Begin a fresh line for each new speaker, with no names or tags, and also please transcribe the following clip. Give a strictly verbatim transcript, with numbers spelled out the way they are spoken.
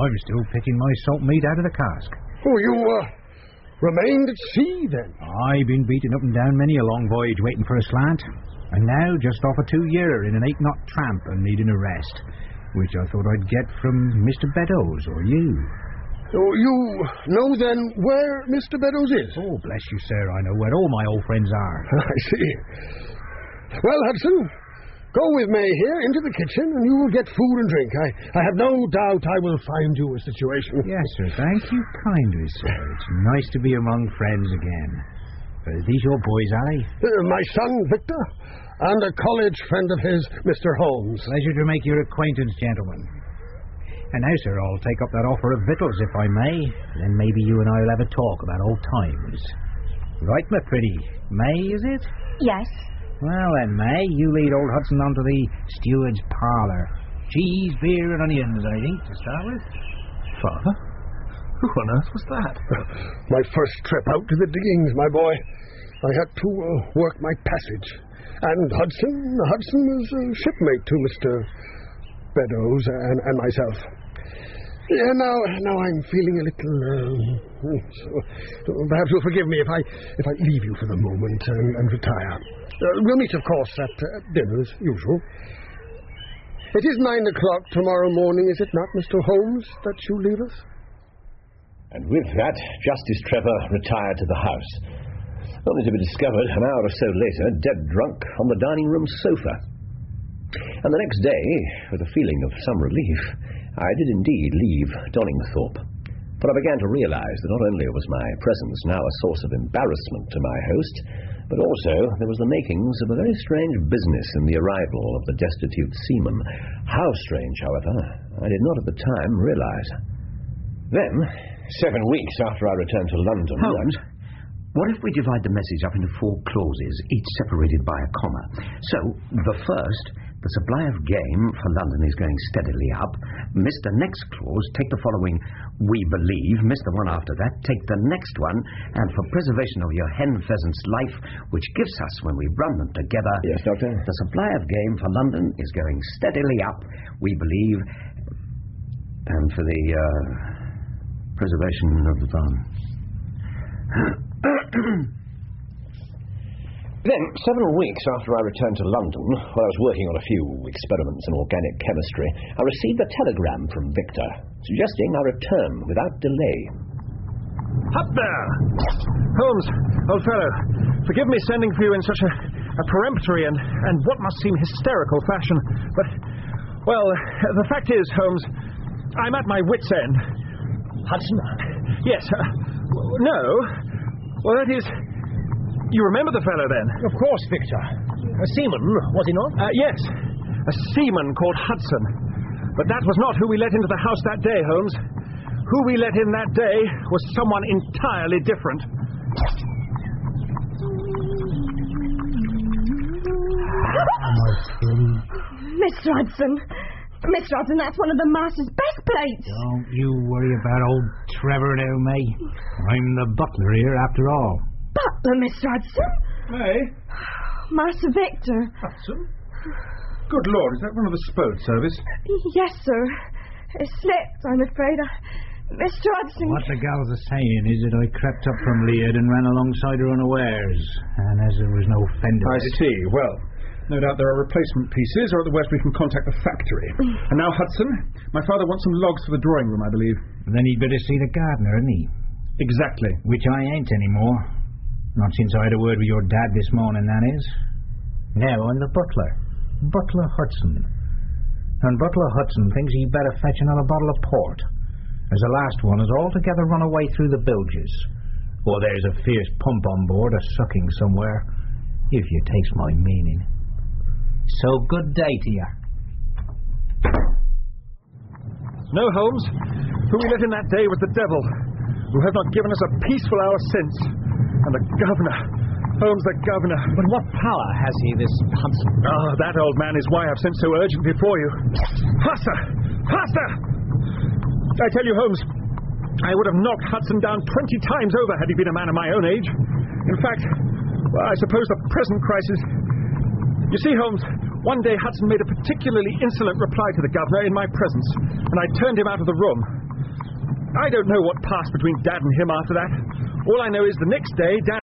I'm still picking my salt meat out of the cask.
Oh, you, uh, remained at sea, then?
I've been beaten up and down many a long voyage waiting for a slant. And now just off a two-year in an eight-knot tramp and needing a rest, which I thought I'd get from Mister Beddoes or you.
Oh, you know, then, where Mister Beddoes is?
Oh, bless you, sir, I know where all my old friends are.
I see. Well, Hudson, go with me here into the kitchen, and you will get food and drink. I, I have no doubt I will find you a situation.
Yes, sir, thank you kindly, sir. It's nice to be among friends again. Are these your boys, are they?
Uh, my son, Victor, and a college friend of his, Mister Holmes.
Pleasure to make your acquaintance, gentlemen. And now, sir, I'll take up that offer of victuals, if I may. Then maybe you and I will have a talk about old times. Right, my pretty? May, is it?
Yes.
Well then, May, you lead old Hudson on to the steward's parlour. Cheese, beer, and onions, I think, to start with.
Father? Who on earth was that?
My first trip out to the diggings, my boy. I had to uh, work my passage. And Hudson, Hudson was a shipmate to Mister Beddoes and, and myself. Yeah, now, now I'm feeling a little. Uh, so, perhaps you'll forgive me if I if I leave you for the moment and, and retire. Uh, we'll meet, of course, at uh, dinner as usual. It is nine o'clock tomorrow morning, is it not, Mister Holmes, that you leave us?
And with that, Justice Trevor retired to the house, only to be discovered an hour or so later, dead drunk, on the dining room sofa. And the next day, with a feeling of some relief, I did indeed leave Dollingthorpe. For I began to realise that not only was my presence now a source of embarrassment to my host, but also there was the makings of a very strange business in the arrival of the destitute seaman. How strange, however, I did not at the time realise. Then, seven weeks after I returned to London...
Holmes, what if we divide the message up into four clauses, each separated by a comma? So, the first, the supply of game for London is going steadily up. Mister Next clause, take the following, we believe. Mister One after that, take the next one. And for preservation of your hen pheasant's life, which gives us when we run them together...
Yes, Doctor?
The supply of game for London is going steadily up, we believe. And for the, uh, preservation of the farm.
Then, seven weeks after I returned to London, while I was working on a few experiments in organic chemistry, I received a telegram from Victor, suggesting I return without delay.
Up there! Holmes, old fellow, forgive me sending for you in such a, a peremptory and, and what must seem hysterical fashion, but, well, the fact is, Holmes, I'm at my wit's end.
Hudson?
Yes. Uh, no. Well, that is... You remember the fellow, then?
Of course, Victor. A seaman, was he not?
Uh, yes. A seaman called Hudson. But that was not who we let into the house that day, Holmes. Who we let in that day was someone entirely different.
Mister Hudson. Mister Hudson, that's one of the master's best plates.
Don't you worry about old Trevor now, May. I'm the butler here, after all.
Butler, Mister Hudson?
Hey?
Master Victor.
Hudson? Good Lord, is that one of the Spode service?
Yes, sir. It slipped, I'm afraid. I... Mister Hudson...
What the gals are saying is that I crept up from Leard and ran alongside her unawares, and as there was no fender...
I see. Well, no doubt there are replacement pieces, or at the worst we can contact the factory. And now, Hudson, my father wants some logs for the drawing room, I believe.
Then he'd better see the gardener, hadn't he?
Exactly.
Which I ain't anymore. Not since I had a word with your dad this morning, that is. Now I'm the butler. Butler Hudson. And Butler Hudson thinks he'd better fetch another bottle of port, as the last one has altogether run away through the bilges. Or there's a fierce pump on board, a sucking somewhere, if you takes my meaning. So good day to you.
No, Holmes. Who we let in that day was the devil, who has not given us a peaceful hour since. And the governor. Holmes, the governor.
But what power has he, this Hudson?
Oh, that old man is why I've sent so urgently for you. Faster! Faster! I tell you, Holmes, I would have knocked Hudson down twenty times over had he been a man of my own age. In fact, well, I suppose the present crisis... You see, Holmes, one day Hudson made a particularly insolent reply to the governor in my presence, and I turned him out of the room. I don't know what passed between Dad and him after that. All I know is the next day, Dad